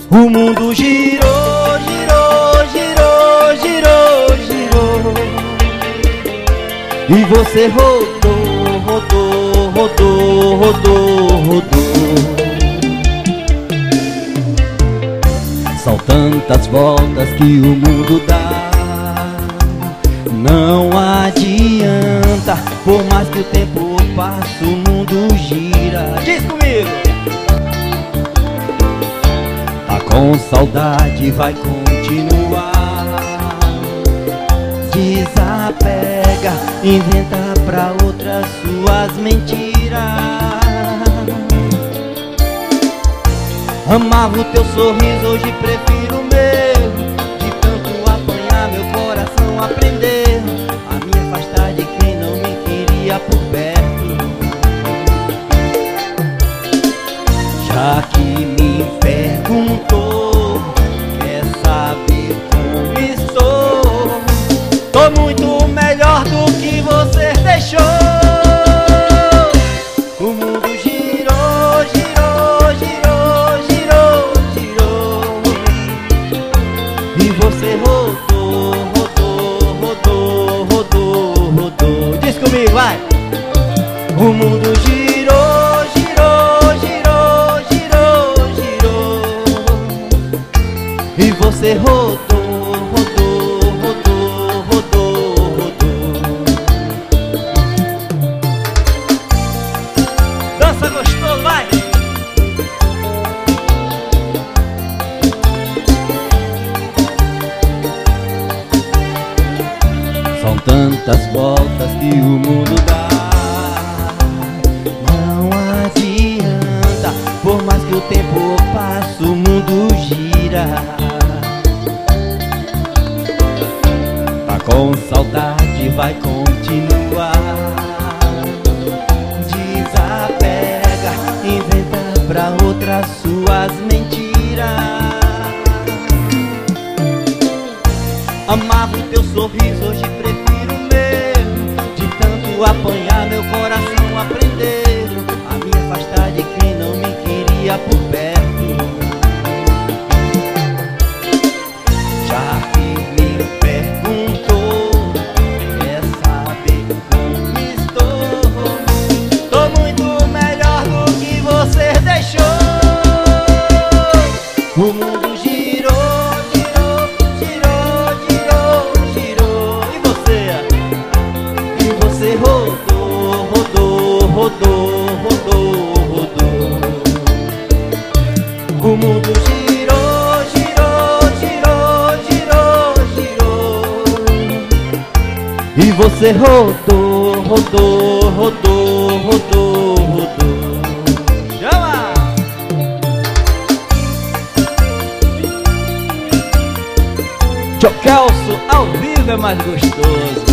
O mundo girou, girou, girou, girou, girou, e você rodou, rodou, rodou, rodou, rodou. São tantas voltas que o mundo dá, não adianta, por mais que o tempo passe, o mundo gira. Diz comigo! Tá com saudade, vai continuar. Desapega, inventa pra outras suas mentiras. Amava o teu sorriso, hoje prefiro o meu. De tanto apanhar, meu coração aprendeu a me afastar de quem não me queria por perto. Já que me perguntou, quer saber como estou? Tô muito melhor do que você deixou. O mundo girou, girou, girou, girou, girou, e você rodou, rodou, rodou, rodou, rodou. Diz comigo, vai! O mundo girou, girou, girou, girou, girou, e você rodou, rodou, rodou, rodou, rodou. Dança gostoso, vai! São tantas voltas que o mundo dá, não adianta, por mais que o tempo passe, o mundo gira. Tá com saudade, vai continuar. Desapega, inventa pra outras suas mentiras. Amava o teu sorriso, hoje prefiro o meu. De tanto apanhar, meu coração aprendeu a me afastar de quem não me queria por perto. Já que me perguntou, quer saber como estou? Tô muito melhor do que você deixou. O mundo girou, girou, girou, girou, girou, e você rodou, rodou, rodou, rodou, rodou. O mundo girou, girou, girou, girou, girou, e você rodou, rodou, rodou, rodou, rodou. Chama! Tio Kelso, ao vivo é mais gostoso.